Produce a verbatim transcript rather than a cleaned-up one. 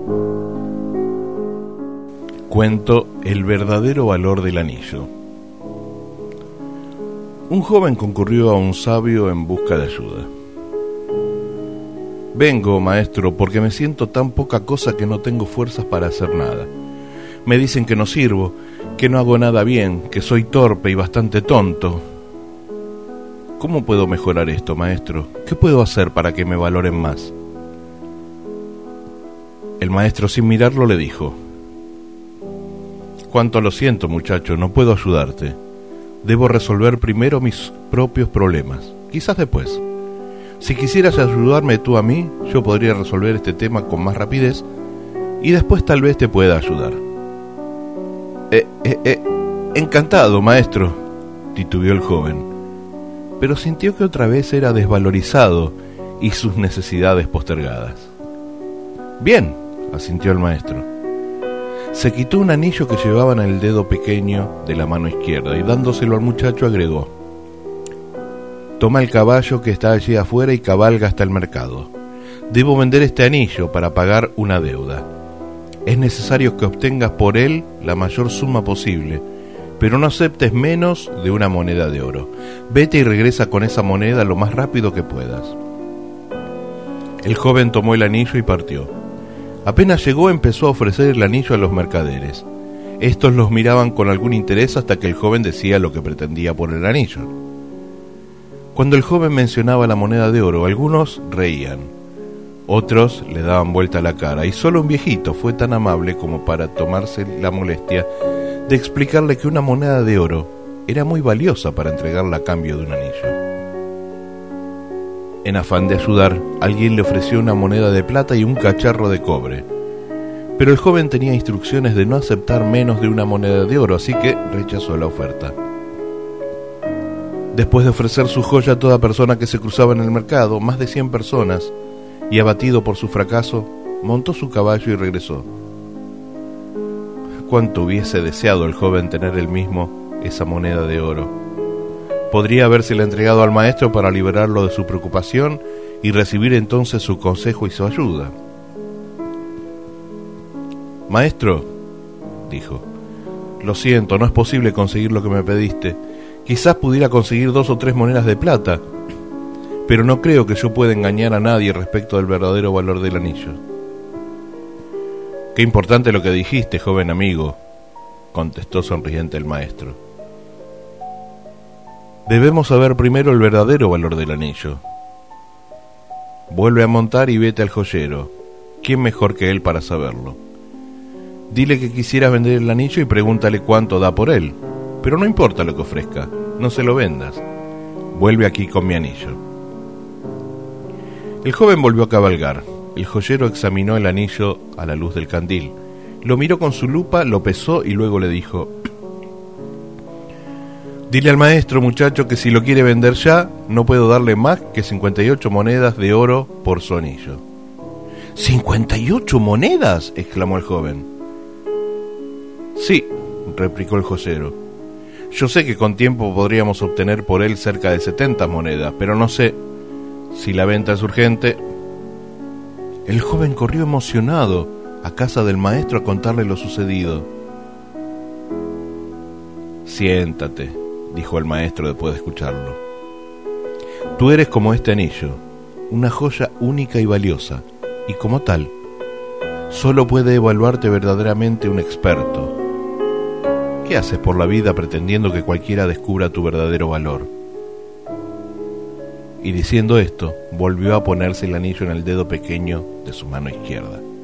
Cuento El verdadero valor del anillo. Un joven concurrió a un sabio en busca de ayuda. Vengo, maestro, porque me siento tan poca cosa que no tengo fuerzas para hacer nada. Me dicen que no sirvo, que no hago nada bien, que soy torpe y bastante tonto. ¿Cómo puedo mejorar esto, maestro? ¿Qué puedo hacer para que me valoren más? El maestro, sin mirarlo, le dijo: Cuánto lo siento, muchacho, no puedo ayudarte. Debo resolver primero mis propios problemas, quizás después. Si quisieras ayudarme tú a mí, yo podría resolver este tema con más rapidez y después tal vez te pueda ayudar. Eh, eh, eh, encantado, maestro, titubeó el joven, pero sintió que otra vez era desvalorizado y sus necesidades postergadas. Bien, asintió el maestro. Se quitó un anillo que llevaba en el dedo pequeño de la mano izquierda y dándoselo al muchacho agregó: Toma el caballo que está allí afuera y cabalga hasta el mercado. Debo vender este anillo para pagar una deuda. Es necesario que obtengas por él la mayor suma posible, pero no aceptes menos de una moneda de oro. Vete y regresa con esa moneda lo más rápido que puedas. El joven tomó el anillo y partió. Apenas llegó, empezó a ofrecer el anillo a los mercaderes. Estos los miraban con algún interés hasta que el joven decía lo que pretendía por el anillo. Cuando el joven mencionaba la moneda de oro, algunos reían, otros le daban vuelta la cara, y solo un viejito fue tan amable como para tomarse la molestia de explicarle que una moneda de oro era muy valiosa para entregarla a cambio de un anillo. En afán de ayudar, alguien le ofreció una moneda de plata y un cacharro de cobre. Pero el joven tenía instrucciones de no aceptar menos de una moneda de oro, así que rechazó la oferta. Después de ofrecer su joya a toda persona que se cruzaba en el mercado, más de cien personas, y abatido por su fracaso, montó su caballo y regresó. Cuánto hubiese deseado el joven tener él mismo esa moneda de oro. Podría habérsela entregado al maestro para liberarlo de su preocupación y recibir entonces su consejo y su ayuda. Maestro, dijo, lo siento, no es posible conseguir lo que me pediste. Quizás pudiera conseguir dos o tres monedas de plata, pero no creo que yo pueda engañar a nadie respecto del verdadero valor del anillo. Qué importante lo que dijiste, joven amigo, contestó sonriente el maestro. Debemos saber primero el verdadero valor del anillo. Vuelve a montar y vete al joyero. ¿Quién mejor que él para saberlo? Dile que quisieras vender el anillo y pregúntale cuánto da por él. Pero no importa lo que ofrezca, no se lo vendas. Vuelve aquí con mi anillo. El joven volvió a cabalgar. El joyero examinó el anillo a la luz del candil. Lo miró con su lupa, lo pesó y luego le dijo: Dile al maestro, muchacho, que si lo quiere vender ya, no puedo darle más que cincuenta y ocho monedas de oro por su anillo. ¿cincuenta y ocho monedas? Exclamó el joven. Sí, replicó el joyero. Yo sé que con tiempo podríamos obtener por él cerca de setenta monedas, pero no sé si la venta es urgente. El joven corrió emocionado a casa del maestro a contarle lo sucedido. Siéntate, dijo el maestro después de escucharlo. Tú eres como este anillo, una joya única y valiosa, y como tal, solo puede evaluarte verdaderamente un experto. ¿Qué haces por la vida pretendiendo que cualquiera descubra tu verdadero valor? Y diciendo esto, volvió a ponerse el anillo en el dedo pequeño de su mano izquierda.